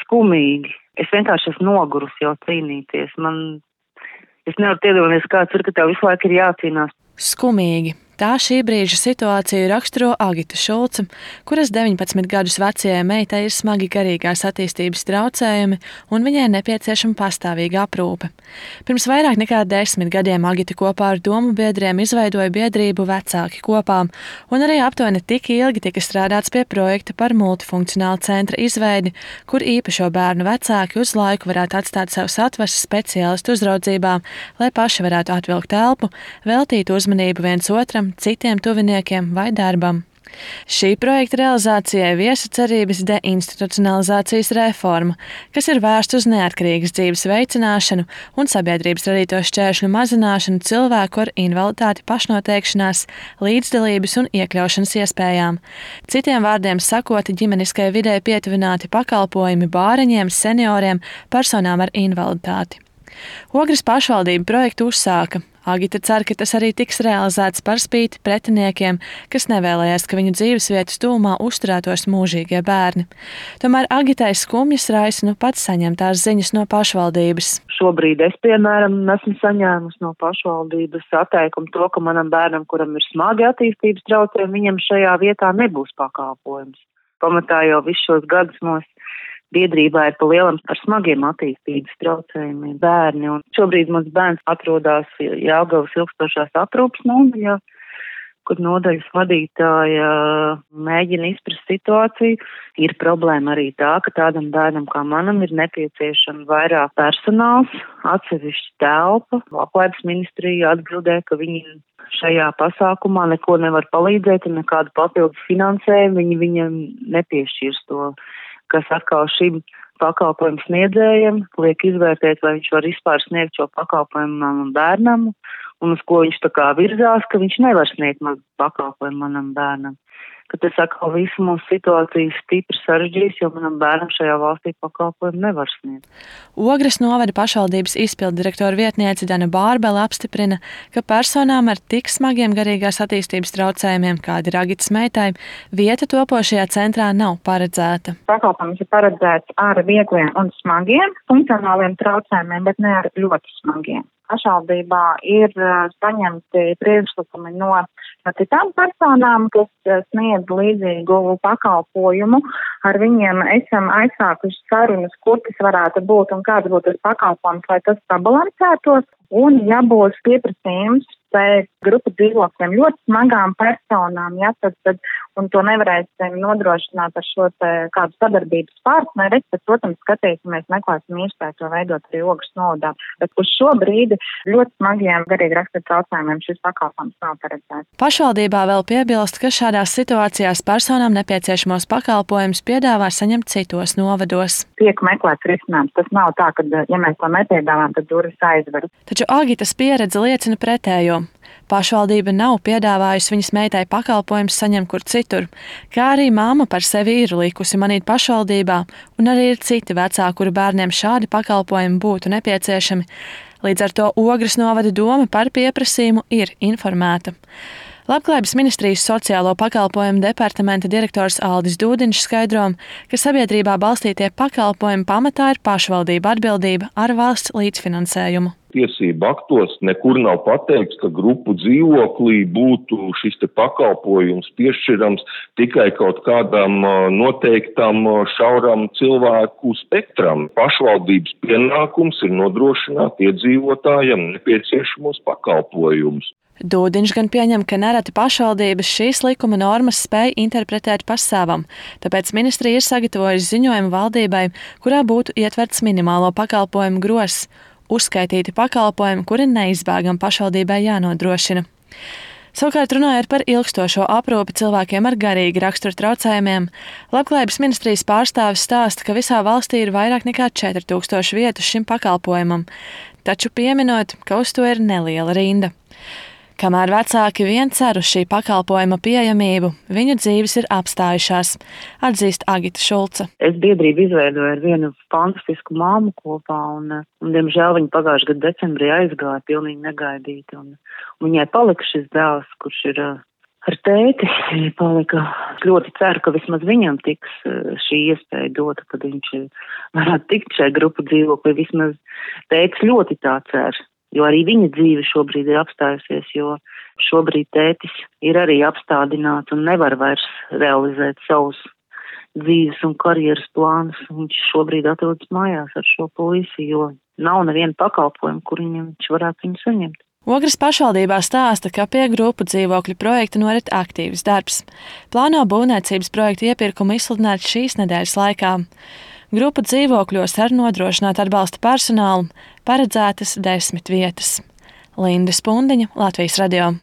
skumīgi. Es vienkārši esmu nogurusi jau cīnīties. Es nevaru iedomāties, kāds ir, ka tev visu laiku ir jācīnās. Skumīgi. Tā šī brīža situāciju raksturo Agita Šulce, kuras 19 gadus vecajai meitai ir smagi garīgās attīstības traucējumi un viņai nepieciešama pastāvīga aprūpe. Pirms vairāk nekā 10 gadiem Agita kopā ar domu biedriem izveidoja biedrību Vecāki kopā, un arī aptuveni tik ilgi tika strādāts pie projekta par multifunkcionālu centra izveidi, kur īpašo bērnu vecāki uz laiku varētu atstāt savus atvases speciālistu uzraudzībā, lai paši varētu atvilkt elpu, veltīt uzmanību viens otram, citiem tuviniekiem vai darbam. Šī projekta realizācijai viesa cerības deinstitucionalizācijas reforma, kas ir vērsta uz neatkarīgas dzīves veicināšanu un sabiedrības radīto šķēršļu mazināšanu cilvēku ar invaliditāti pašnoteikšanās, līdzdalības un iekļaušanas iespējām. Citiem vārdiem sakot, ģimeniskai videi pietuvināti pakalpojumi bāreņiem, senioriem, personām ar invaliditāti. Ogres pašvaldība projektu uzsāka. Agita cer, ka tas arī tiks realizēts par spīti pretiniekiem, kas nevēlējās, ka viņu dzīvesvietas tūmā uzturētos mūžīgie bērni. Tomēr Agitai skumjas raisa pats saņemtās ziņas no pašvaldības. Šobrīd es, piemēram, esmu saņēmusi no pašvaldības atteikumu to, ka manam bērnam, kuram ir smagi attīstības traucējumi, viņam šajā vietā nebūs pakalpojums. Pamatā jau visus šos gadus mūs biedrībā ir pa lielam ar smagiem attīstības traucējumiem bērni, un šobrīd mums bērns atrodas Jelgavas ilgstošās aprūpes nodaļā, kur nodaļas vadītāja mēģina izprast situāciju. Ir problēma arī tā, ka tādam bērnam kā manam ir nepieciešama vairāk personāls, atsevišķa telpa. Labklājības ministrija atbildē, ka viņi šajā pasākumā neko nevar palīdzēt un nekādu papildus finansējumu viņi viņam nepiešķirs to, kas atkal šim pakalpojumu sniedzējiem liek izvērtēt, vai viņš var vispār sniegt šo pakalpojumu manam bērnam, un uz ko viņš tā kā virzās, ka viņš nevar sniegt man pakalpojumu manam bērnam. Ka tas atkal visu mūsu situāciju stipri sarežģīs, jo manam bērnam šajā valstī pakalpojumu nevar sniegt. Ogres novada pašvaldības izpilddirektora vietniece Dana Bārbele apstiprina, ka personām ar tik smagiem garīgās attīstības traucējumiem, kādi ir Agitas meitai, vieta topošajā centrā nav paredzēta. Pakalpojums ir paredzēts ar viegliem un smagiem funkcionāliem traucējumiem, bet ne ar ļoti smagiem. Pašvaldībā ir saņemti priekšlikumi no citām personām, kas sniedz līdzīgu pakalpojumu. Ar viņiem esam aizsākuši sarunas, kur tas varētu būt un kāds būtu tas pakalpojums, lai tas sabalansētos. Un ja būs pieprasījums pēc grupu dzīvokļiem ļoti smagām personām, tad un to nevarēsim nodrošināt ar šo kādu sadarbības partneri, tad, protams, skatīsimies, meklēsim iespēju to veidot arī Ogres novadā. Bet uz šo brīdi ļoti smagiem garīgi rakstura traucējumiem šis pakalpojums nav paredzēts. Pašvaldībā vēl piebilst, ka šādās situācijās personām nepieciešamos pakalpojumus piedāvā saņemt citos novados. Tiek meklēts risinājums. Tas nav tā, ka, ja mēs to nepiedāvājam, tad durvis aizver. Taču Agitas pieredze liecina pretējo. Pašvaldība nav piedāvājusi viņas meitai pakalpojumus saņemt kur citur, kā arī māma par sevi ir likusi manīt pašvaldībā, un arī ir citi vecāki, kuru bērniem šādi pakalpojumi būtu nepieciešami. Līdz ar to Ogres novada doma par pieprasījumu ir informēta. Labklājības ministrijas sociālo pakalpojumu departamenta direktors Aldis Dūdiņš skaidro, ka sabiedrībā balstītie pakalpojumi pamatā ir pašvaldība atbildība ar valsts līdzfinansējumu. Tiesību aktos nekur nav pateikts, ka grupu dzīvoklī būtu šis pakalpojums piešķirams tikai kaut kādam noteiktam šauram cilvēku spektram. Pašvaldības pienākums ir nodrošināt iedzīvotājiem nepieciešamos pakalpojumus. Dūdiņš gan pieņem, ka nereti pašvaldības šīs likuma normas spēj interpretēt pa savam, tāpēc ministrija ir sagatavojusi ziņojumu valdībai, kurā būtu ietverts minimālo pakalpojumu gross, uzskaitīti pakalpojumi, kuri neizbēgami pašvaldībai jānodrošina. Savukārt runājot par ilgstošo aprūpi cilvēkiem ar garīgi rakstura traucējumiem, Labklājības ministrijas pārstāvis stāsta, ka visā valstī ir vairāk nekā 4000 vietu šim pakalpojumam, taču pieminot, ka uz to ir neliela rinda. Kamēr vecāki vien cer uz šī pakalpojuma pieejamību, viņu dzīves ir apstājušās, atzīst Agita Šulce. Es biedrību izveidoju ar vienu fantastisku māmu kopā, un diemžēl viņa pagājušā gada decembrī aizgāja pilnīgi negaidīti. Viņai palika šis dēls, kurš ir ar tēti palika. Ļoti ceru, ka vismaz viņam tiks šī iespēja dota, kad viņš varētu tikt šai grupu dzīvoklī. Vismaz tētis ļoti tā cer, jo arī viņa dzīve šobrīd ir apstājusies, jo šobrīd tētis ir arī apstādināts un nevar vairs realizēt savus dzīves un karjeras plānus. Viņš šobrīd atrodas mājās ar šo puisi, jo nav neviena pakalpojuma, kur viņš varētu viņu saņemt. Ogres pašvaldībā stāsta, ka pie grupu dzīvokļu projekta norit aktīvs darbs. Plāno būvniecības projektu iepirkumu izsludināt šīs nedēļas laikā. Grupu dzīvokļos ar nodrošināt atbalsta personālu paredzētas 10 vietas. Linda Spundiņa, Latvijas radio.